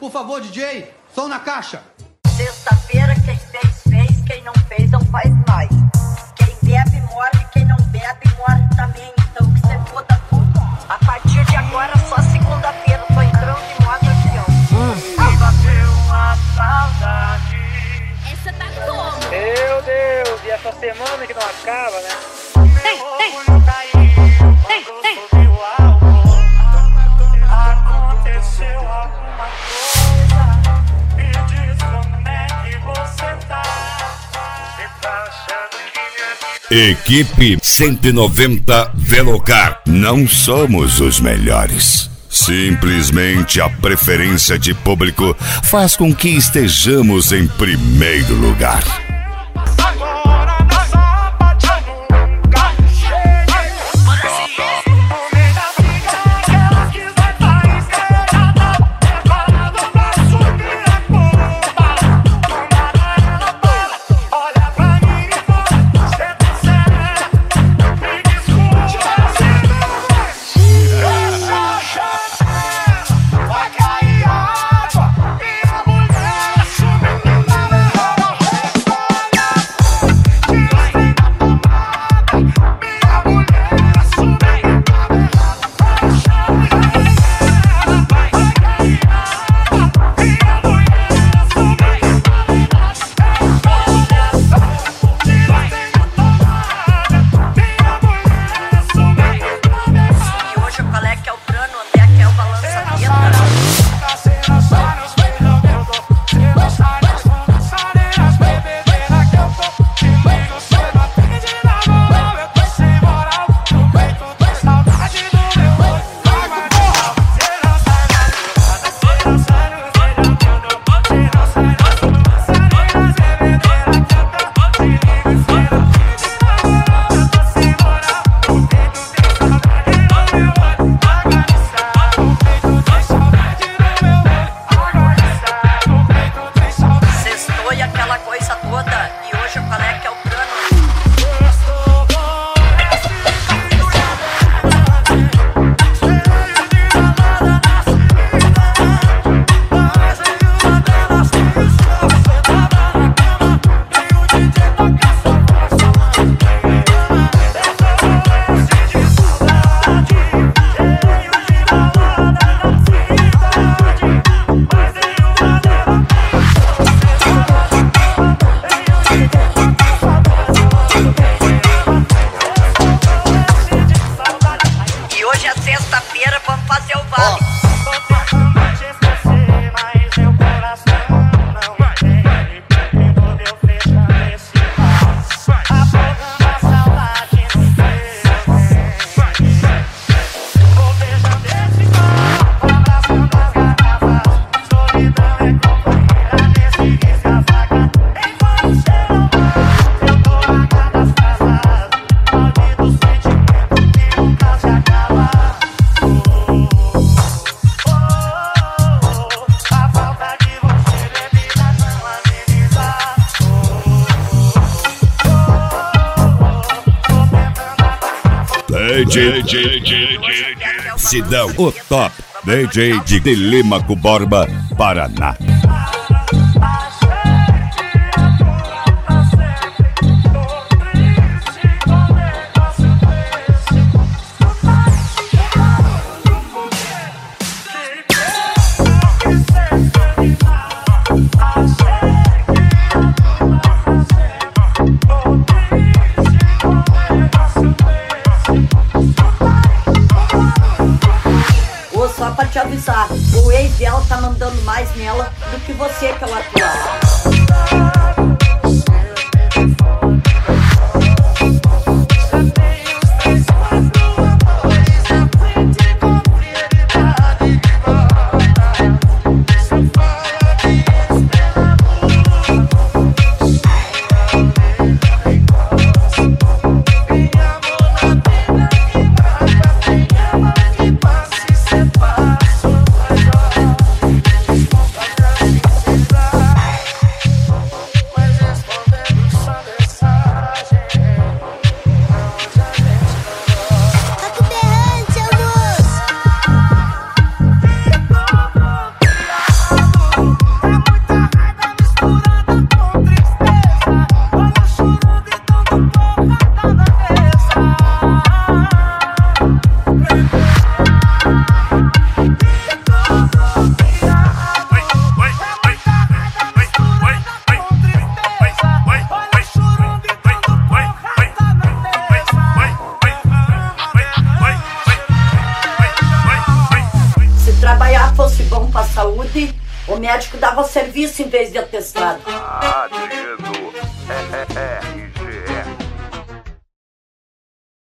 Por favor, DJ, som na caixa. Sexta-feira, quem fez, quem não fez, não faz mais. Quem bebe, morre, quem não bebe, morre também. Então que você foda tudo. A partir de agora, só segunda-feira, tô entrando em modo avião. Me bateu uma saudade. Essa tá como? Meu Deus, e essa semana que não acaba, né? Tem. Aconteceu alguma coisa. Me diz como é que você tá. Você tá achando que minha vida... Equipe 190 Velocar. Não somos os melhores. Simplesmente a preferência de público faz com que estejamos em primeiro lugar. Agora nessa parte eu nunca cheguei. No meio da briga, aquela que vai pra esquerda. Agora do braço vira culpa. Tomara ela para, olha pra mim e fala: cê tá certo. Me desculpa, se essa chave vai cair água. Minha mulher subindo na minha E hoje qual é que é o plano? Onde é que é o balançamento? Sextou e aquela coisa toda. E hoje qual é que é o plano? E hoje é sexta-feira, vamos fazer o vale. Mas meu coração não tem medo de eu fechar esse bar. Afogando a saudade no seu. Vou beijando esse bar, abraçando as garrafas. Solidão é companheira nesse risca-faca. Enquanto você não vai, eu tô a cada casas. Maldito sentimento que nunca se acaba. A falta de você, bebida, não ameniza. DJ Sidão, o top. DJ de Telêmaco Borba, Paraná. Ô, só pra te avisar, o ex dela tá mandando mais nela do que você, que é o atual. fosse bom pra saúde, o médico dava serviço em vez de atestado. Ah, Adriano,